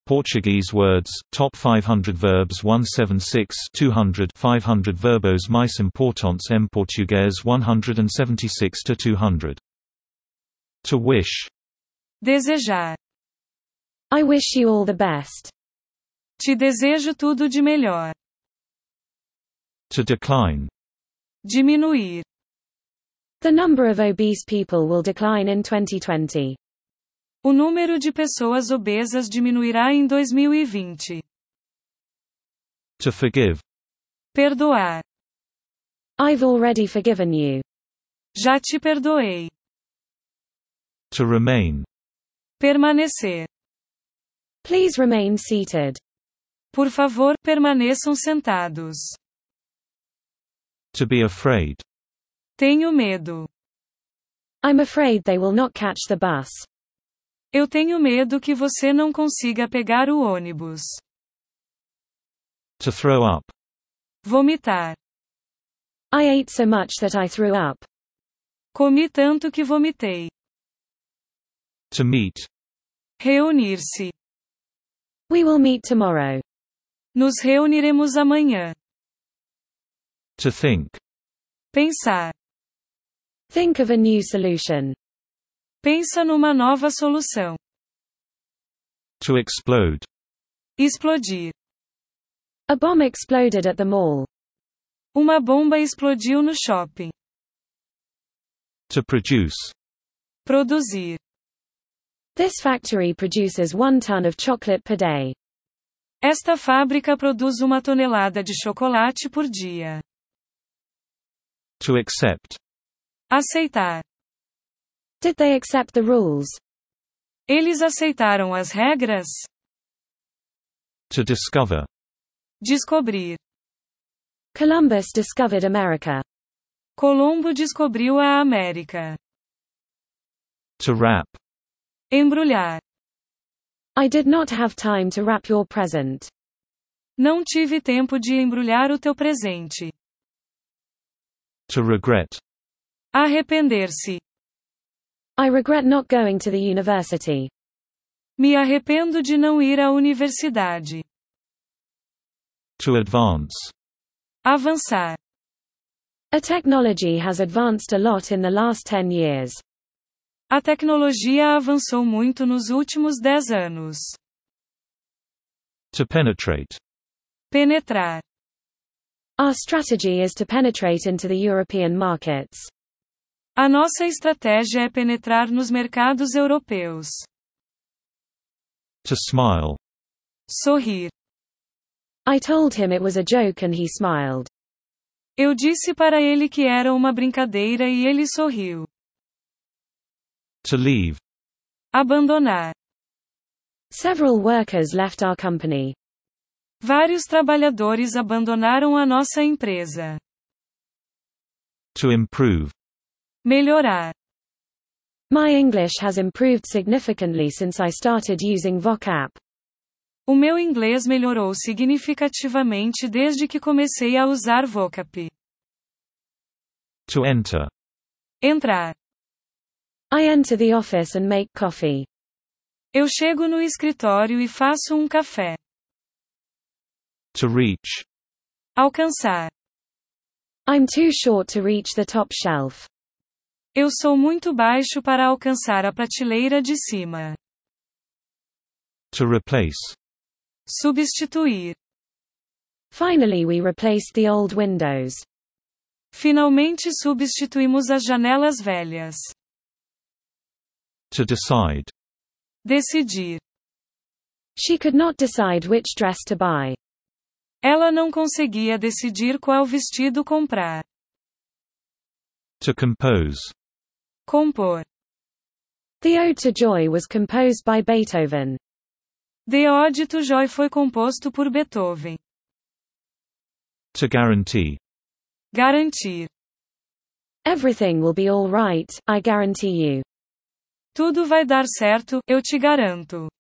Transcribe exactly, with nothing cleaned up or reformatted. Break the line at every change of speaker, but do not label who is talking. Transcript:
Portuguese words, top five hundred verbs one seventy-six two hundred five hundred verbos mais importantes em português one seventy-six to two hundred. To wish.
Desejar.
I wish you all the best.
Te desejo tudo de melhor.
To decline.
Diminuir.
The number of obese people will decline in twenty twenty.
O número de pessoas obesas diminuirá em dois mil e vinte.
To forgive.
Perdoar.
I've already forgiven you.
Já te perdoei.
To remain.
Permanecer.
Please remain seated.
Por favor, permaneçam sentados.
To be afraid.
Tenho medo.
I'm afraid they will not catch the bus.
Eu tenho medo que você não consiga pegar o ônibus.
To throw up.
Vomitar.
I ate so much that I threw up.
Comi tanto que vomitei.
To meet.
Reunir-se.
We will meet tomorrow.
Nos reuniremos amanhã.
To think.
Pensar.
Think of a new solution.
Pensa numa nova solução.
To explode.
Explodir.
A bomb exploded at the mall.
Uma bomba explodiu no shopping.
To produce.
Produzir.
This factory produces one ton of chocolate per day.
Esta fábrica produz uma tonelada de chocolate por dia.
To accept.
Aceitar.
Did they accept the rules?
Eles aceitaram as regras?
To discover.
Descobrir.
Columbus discovered America.
Colombo descobriu a América.
To wrap.
Embrulhar.
I did not have time to wrap your present.
Não tive tempo de embrulhar o teu presente.
To regret.
Arrepender-se.
I regret not going to the university.
Me arrependo de não ir à universidade.
To advance.
Avançar.
A technology has advanced a lot in the last ten years.
A tecnologia avançou muito nos últimos dez anos.
To penetrate.
Penetrar.
Our strategy is to penetrate into the European markets.
A nossa estratégia é penetrar nos mercados europeus.
To smile.
Sorrir.
I told him it was a joke and he smiled.
Eu disse para ele que era uma brincadeira e ele sorriu.
To leave.
Abandonar.
Several workers left our company.
Vários trabalhadores abandonaram a nossa empresa.
To improve.
Melhorar.
My English has improved significantly since I started using vocab.
O meu inglês melhorou significativamente desde que comecei a usar vocab.
To enter.
Entrar.
I enter the office and make coffee.
Eu chego no escritório e faço um café.
To reach.
Alcançar.
I'm too short to reach the top shelf.
Eu sou muito baixo para alcançar a prateleira de cima.
To replace.
Substituir.
Finally we replaced the old windows.
Finalmente substituímos as janelas velhas.
To decide.
Decidir.
She could not decide which dress to buy.
Ela não conseguia decidir qual vestido comprar.
To compose.
Compor.
The Ode to Joy was composed by Beethoven.
The Ode to Joy foi composto por Beethoven.
To guarantee.
Garantir.
Everything will be all right, I guarantee you.
Tudo vai dar certo, eu te garanto.